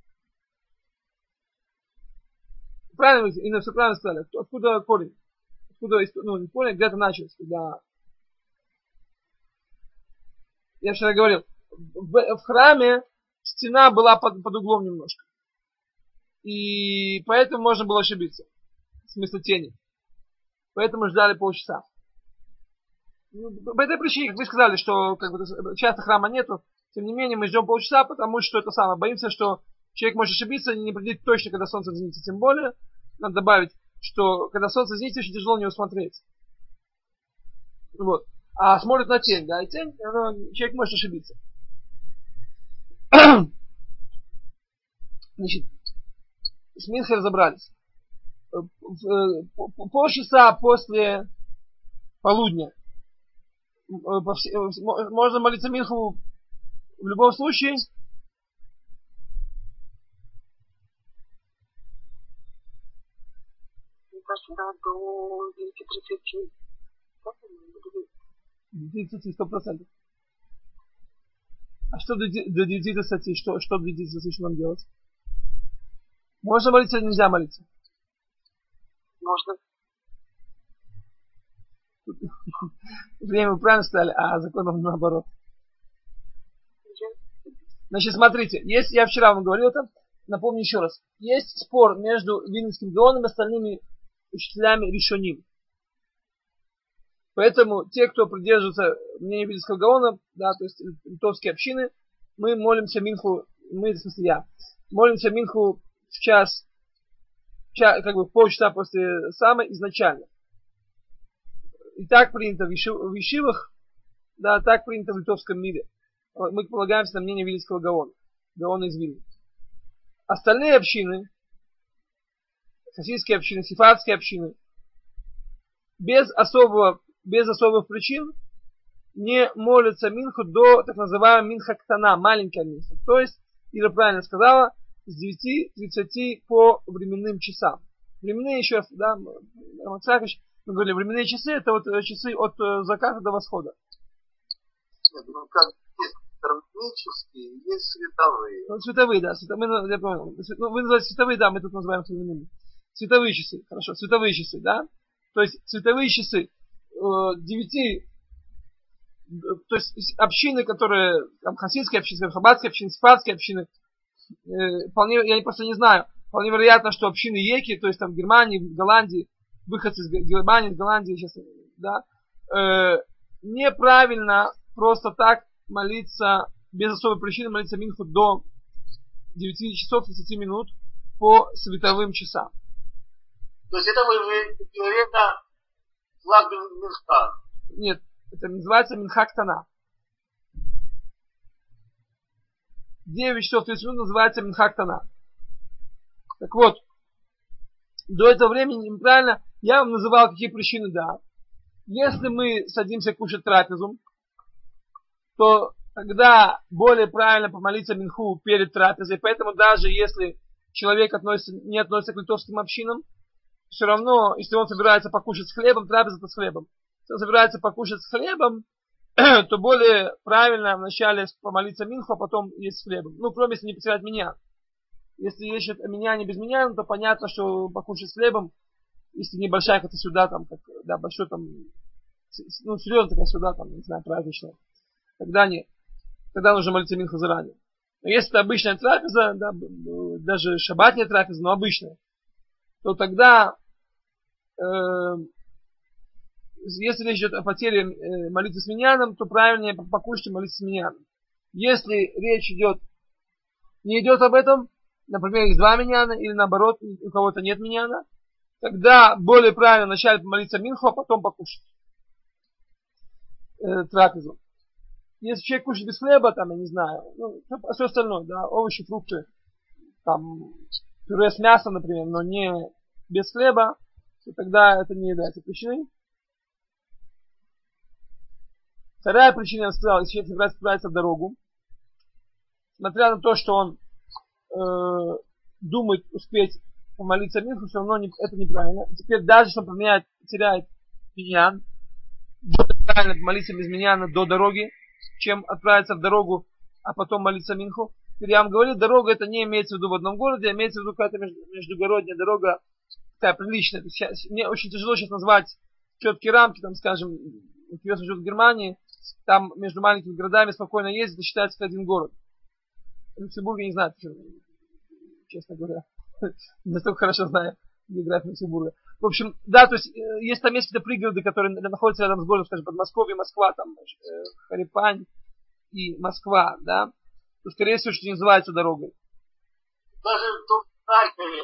Правильно, Инна, все правильно сказали. Откуда корень? Откуда, не корень, где-то началось. Когда... Я вчера говорил, в храме стена была под углом немножко. И поэтому можно было ошибиться. В смысле тени. Поэтому ждали полчаса. По этой причине, как вы сказали, что как бы, часто храма нету, тем не менее мы ждем полчаса, потому что это самое. Боимся, что человек может ошибиться и не определить точно, когда солнце зенится. Тем более, надо добавить, что когда солнце зенится, очень тяжело не усмотреть. Вот. А смотрит на тень, да, и тень, человек может ошибиться. Значит, с Минхой разобрались. Полчаса после полудня можно молиться Минху в любом случае. Мне кажется, да, до 9:30. 9:30, 100%. А что до 9:30? Что до 9:30 что нам делать? Можно молиться или нельзя молиться? Можно. Время вы правильно сказали, а законом наоборот. Значит, смотрите, я вчера вам говорил это, напомню еще раз. Есть спор между Вильнюсским Гаоном и остальными учителями Ришоним. Поэтому те, кто придерживается мнения Вильнюсского Гаона, да, то есть литовские общины, мы молимся Минху, в смысле я, молимся Минху в час, как бы в полчаса после самой изначально. И так принято в Ешивах, да, так принято в литовском мире. Мы полагаемся на мнение Вильнюсского Гаона, Гаона из Вильны. Остальные общины, хасидские общины, сефардские общины, без особых причин не молятся Минху до так называемого Минха Ктана, маленькая Минха. То есть, Ира правильно сказала, с 9:30 по временным часам. Временные еще, да, мы говорили, временные часы, это вот часы от заката до восхода. Ну, как есть термические, есть световые. Ну, световые, да, я понял. Ну, вы называете световые, да, мы тут называем временными. Световые часы, хорошо, световые часы, да. То есть, световые часы 9, то есть, общины, которые, там, хасидские общины, хаббатские общины, сефардские общины, вполне, я просто не знаю, вполне вероятно, что общины Еки, то есть, там, в Германии, в Голландии, выходцы из Германии, из Голландии, сейчас, да, неправильно просто так молиться, без особой причины молиться Минху до 9 часов 30 минут по световым часам. То есть это это флаг Минха? Нет, это называется Минха Ктана. 9 часов 30 минут называется Минха Ктана. Так вот, до этого времени неправильно, я вам называл какие причины, да. Если мы садимся кушать трапезу, то тогда более правильно помолиться Минху перед трапезой. Поэтому даже если человек не относится к литовским общинам, все равно, если он собирается покушать с хлебом, трапеза-то с хлебом. Если он собирается покушать с хлебом, то более правильно вначале помолиться Минху, а потом есть с хлебом. Ну, кроме если не потерять миньян. Если есть миньян не без миньян, то понятно, что покушать с хлебом, если небольшая какая-то сюда, там, как, да, большой там, ну, серьезная такая сюда, там, не знаю, праздничная. Тогда нет. Тогда нужно молиться Минху заранее. Но если это обычная трапеза, да, даже шаббатная трапеза, но обычная, то тогда, если речь идет о потере молитвы с миньяном, то правильнее покушать и молиться с миньяном. Если речь не идет об этом, например, есть 2 миньяна, или наоборот, у кого-то нет миньяна, тогда более правильно вначале помолиться Минху, а потом покушать трапезу. Если человек кушает без хлеба, там, я не знаю, ну, все остальное, да, овощи, фрукты, там, пюре с мясом, например, но не без хлеба, то тогда это не является причиной. Вторая причина, я сказал, если человек собирается отправиться в дорогу, несмотря на то, что он думает успеть помолиться Минху, все равно это неправильно. Теперь даже если он теряет миньян, более правильно помолиться без миньяна до дороги, чем отправиться в дорогу, а потом молиться Минху. Теперь я вам говорил, дорога это не имеется в виду в одном городе, а имеется в виду какая-то междугородняя дорога, такая приличная. Мне очень тяжело сейчас назвать четкие рамки, там, скажем, если живет в Германии, там между маленькими городами спокойно ездить, это считается как один город. В Люксембурге не знаю, честно говоря, не настолько хорошо знаю. география Петербурга. В общем, да, то есть есть там какие-то пригороды, которые находятся рядом с городом, скажем, Подмосковье, Москва, там, Харипань и Москва, да, то, скорее всего, что не называется дорогой. Даже в том Харькове,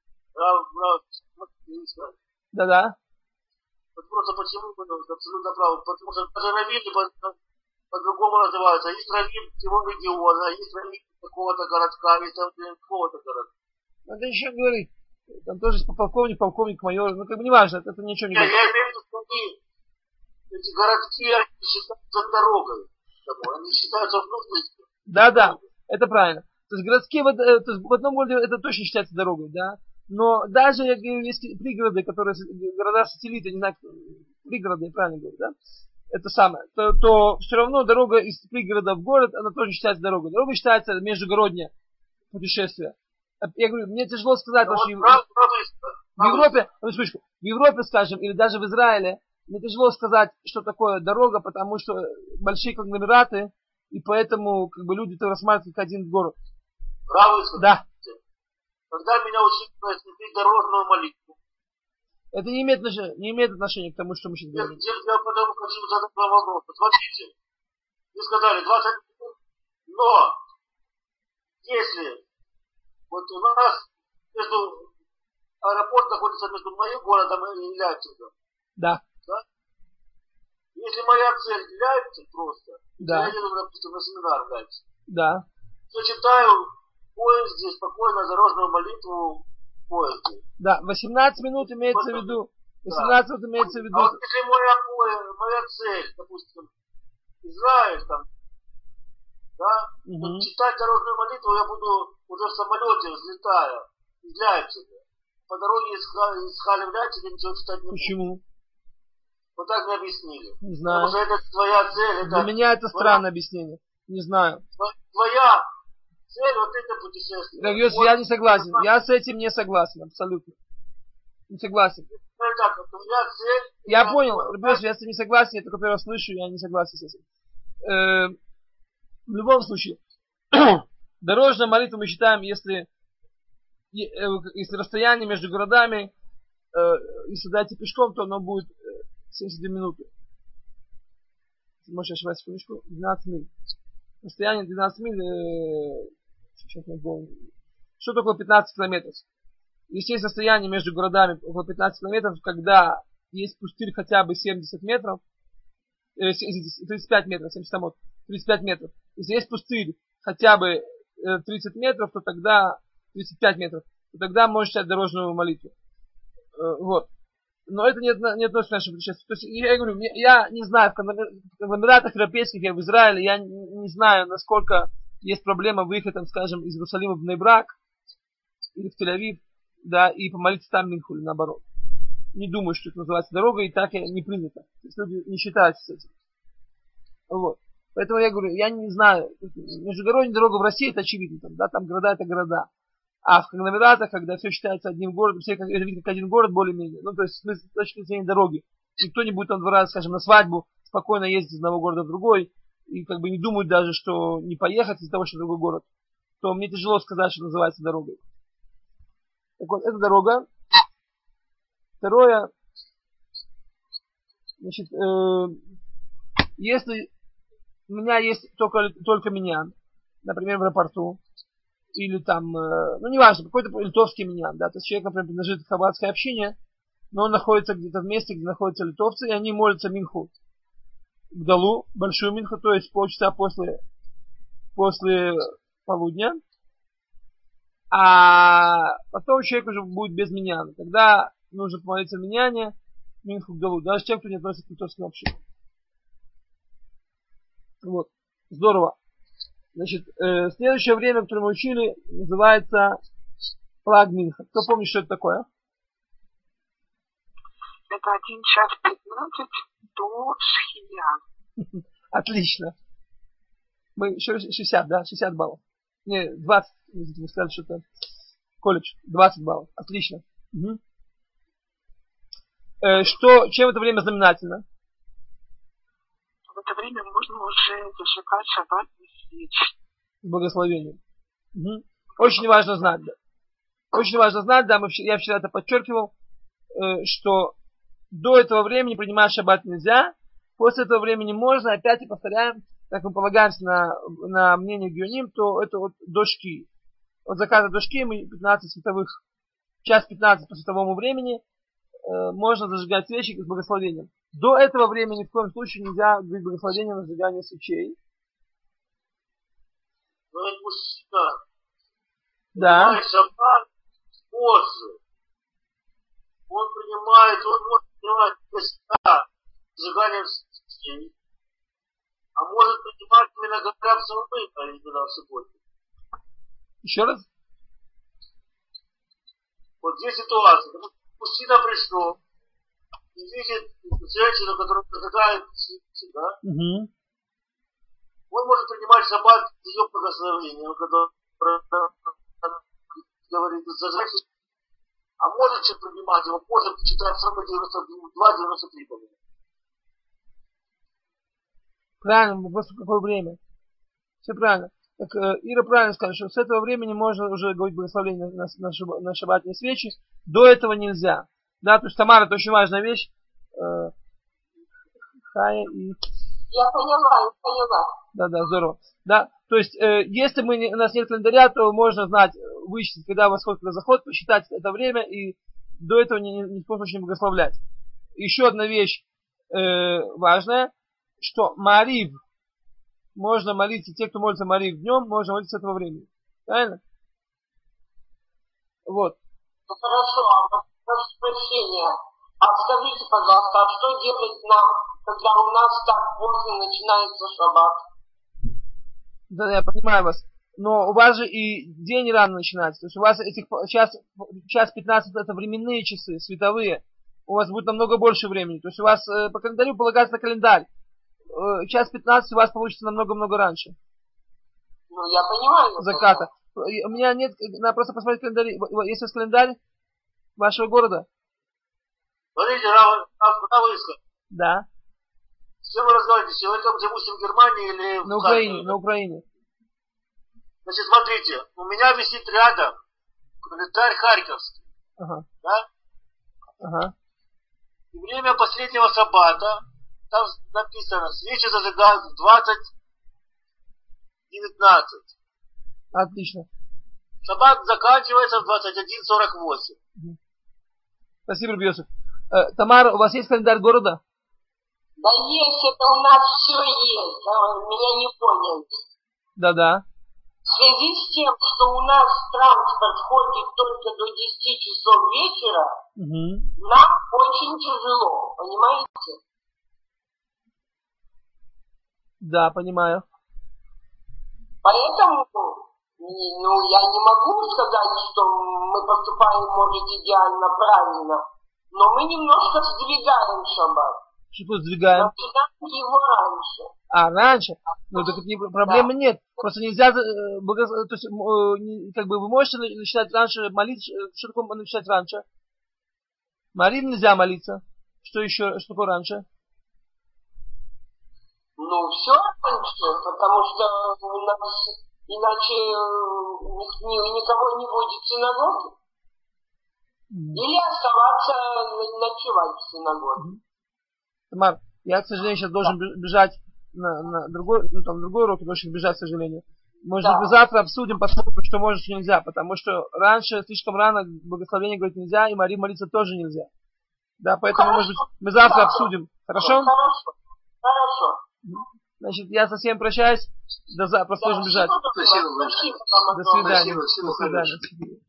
Да-да. вот просто почему абсолютно правы, потому что даже раввины по-другому называются. Есть раввин всего региона, есть раввин какого-то городка, есть раввин какого-то городка. Надо еще говорить. Там тоже полковник, майор, ну как бы не важно, это ничего не говорит. Я имею в виду, что эти городки считаются дорогой. Они считаются внутри. Да, это правильно. То есть городские, то есть в одном городе это точно считается дорогой, да. Но даже, я говорю, есть пригороды, которые, города-сателлиты, не знаю, пригороды, я правильно говорю, да, это самое, то все равно дорога из пригорода в город, она тоже считается дорогой. Дорога считается междугороднее путешествие. Я говорю, мне тяжело сказать, потому что в Европе, скажем, или даже в Израиле, мне тяжело сказать, что такое дорога, потому что большие конгломераты, и поэтому как бы люди это рассматривают как один город. Да. Когда меня учили произносить дорожную молитву. Это не имеет отношения к тому, что мы сейчас говорим. Я потому хочу задать вам вопрос. Смотрите, вы сказали 20 минут, но если вот у нас аэропорт находится между моим городом и Лейпцигом. Да. Если моя цель Лейпциг просто, да. Я еду, допустим, на семинар в Лейпциг. Да. То читаю в поезде спокойно дорожную молитву в поезде. Да, 18 минут имеется в виду. 18 минут имеется в виду. А вот если моя цель, допустим, Израиль там, да, вот читать дорожную молитву я буду уже в самолете, взлетая из Лейпцига. По дороге из Хали в Лейпциг ничего читать не буду. Почему? Вот так мне объяснили. Не знаю. Потому что это твоя цель. Для меня это странное объяснение. Не знаю. Твоя цель вот это путешествие. Я не согласен. Я с этим не согласен. Абсолютно. Не согласен. Я понял. Я с этим не согласен. Я только первый раз слышу. Я не согласен с этим. В любом случае. Дорожная молитва мы считаем, если расстояние между городами, если дойти пешком, то оно будет 72 минуты. Может, я ошибаюсь, секундочку. 12 миль. Расстояние 12 миль. Сейчас не помню. Что такое 15 километров? Если есть расстояние между городами около 15 километров, когда есть пустырь хотя бы 70 метров, 35 метров, 35 метров. Если есть пустырь хотя бы 30 метров, то тогда 35 метров, то тогда можно читать дорожную молитву. Вот. Но это не относится к нашему путешествию. То есть, я говорю, я не знаю, в конгломератах европейских, я в Израиле, я не знаю, насколько есть проблема выехать, там, скажем, из Иерусалима в Нейбрак или в Тель-Авив, да, и помолиться там минху или наоборот. Не думаю, что это называется дорогой, и так не принято. То есть люди не считаются с этим. Вот. Поэтому я говорю, я не знаю. Междугородная дорога в России это очевидно, там, да, там города это города. А в конгломератах, когда все считается одним городом, все это видно как один город более-менее, ну, то есть с точки зрения дороги. Никто не будет там 2 раза, скажем, на свадьбу спокойно ездить из одного города в другой, и как бы не думают даже, что не поехать из-за того, что другой город, то мне тяжело сказать, что называется дорогой. Так вот, это дорога. Второе, значит, если у меня есть только миньян, например, в аэропорту, или там, ну неважно, какой-то литовский миньян, да, то есть человек, например, принадлежит к хаббатской общине, но он находится где-то в месте, где находятся литовцы, и они молятся минху в Далу, большую минху, то есть полчаса после полудня, а потом человек уже будет без миньяна. Тогда нужно помолиться в миньяне, минху в Далу, даже тем, кто не относится к литовским общинам. Вот, здорово. Значит, следующее время, которое мы учили, называется флаг Минха. Кто помнит, что это такое? Это 1 час 15 до Шхия. Отлично. Мы еще 60, да? 60 баллов. Не, 20. Мы сказали, что это колледж. 20 баллов. Отлично. Угу. Чем это время знаменательно? В это время можно уже зажигать шаббатные свечи. С благословением. Угу. Очень важно знать, да. Очень важно знать, да, я вчера это подчеркивал, что до этого времени принимать шаббат нельзя, после этого времени можно, опять и повторяем, как мы полагаемся на мнение Геоним, то это вот до шки. От заката до шки мы 15 световых, час 15 по световому времени можно зажигать свечи с благословением. До этого времени в коем случае нельзя говорить благословение на зажигание свечей. Но это мужчина. Да. Шаббат позже. Он может принимать для зажиганием свечей. А может принимать именно как самый, а именно в субботу. Еще раз. Вот здесь ситуация. Мужчина пришел и видит женщину, которая зажигает свечи, да? Угу. Он может принимать шаббат с ее благословением, когда говорит зажигать. А может же принимать его, может читать срока 92-93. Правильно, вопрос в какое время. Все правильно. Так, Ира правильно сказала, что с этого времени можно уже говорить благословение на шаббатные свечи. До этого нельзя. Да, то есть Тамара, это очень важная вещь. Хая и... Я поняла. Да, здорово. Да, то есть, если у нас нет календаря, то можно знать, вычислить, когда восход, когда заход, посчитать это время и до этого ни в коем случае не благословлять. Еще одна вещь важная, что Маарив, можно молиться, те, кто молится Маарив днем, можно молиться с этого времени. Правильно? Вот. Ну хорошо, прошу прощения. А скажите, пожалуйста, а что делать нам, когда у нас так поздно начинается шаббат? Да, я понимаю вас. Но у вас же и день рано начинается. То есть у вас этих час 15 это временные часы, световые. У вас будет намного больше времени. То есть у вас по календарю полагается на календарь. Час 15 у вас получится намного-много раньше. Ну, я понимаю. Заката. У меня нет, надо просто посмотреть календарь. Есть у вас календарь вашего города? Смотрите, Равыска. Да. С кем вы разговариваете? С человеком, живущим в Германии или в На Украине, на Украине. Значит, смотрите, у меня висит рядом календарь Харьковский. Ага. Да? Ага. И время последнего саббата, там написано, свечи зажигают в 20:19. Отлично. Саббат заканчивается в 21:48. Спасибо, Рубиосов. Тамара, у вас есть календарь города? Да есть, это у нас все есть. Меня не поняли. Да. В связи с тем, что у нас транспорт ходит только до 10 часов вечера, нам очень тяжело, понимаете? Да, понимаю. Поэтому, я не могу сказать, что мы поступаем, может, идеально правильно, но мы немножко сдвигаем шаббат. Что сдвигаем? Начинаем его раньше. Раньше? Ну, так проблемы нет. Просто нельзя, то есть, как бы вы можете начинать раньше молиться. Что такое начинать раньше? Марин нельзя молиться. Что еще? Что такое раньше? Ну, все раньше, потому что у нас иначе никого не будет в синагоге. Или оставаться ночевать в синагоге. Тамар, я, к сожалению, сейчас должен бежать на другой, другой урок, должен бежать, к сожалению. Может быть, мы завтра обсудим, посмотрим, что можно, что нельзя, потому что раньше, слишком рано, благословение говорить нельзя, и Марии молиться тоже нельзя. Да, поэтому, может быть, мы завтра обсудим. Хорошо? Хорошо. Значит, я со всеми прощаюсь. До завтра, просто должен бежать. Спасибо большое. До свидания. Спасибо, всего До свидания.